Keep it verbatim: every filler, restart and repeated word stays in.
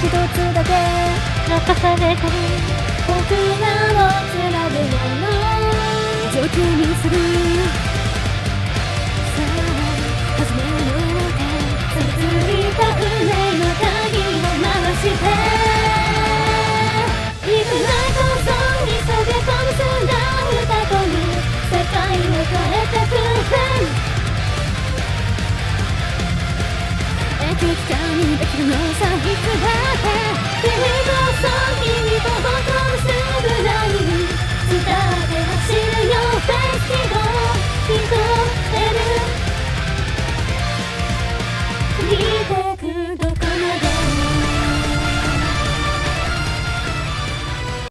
一つだけ残されてる僕らをつなぐもの状況にするさあ始めようかさびついた運命の鍵を回してイグナイトソンに下げ込むスラフタコに世界を変えてくれ永久期間にできるのさいつだって君とそう君と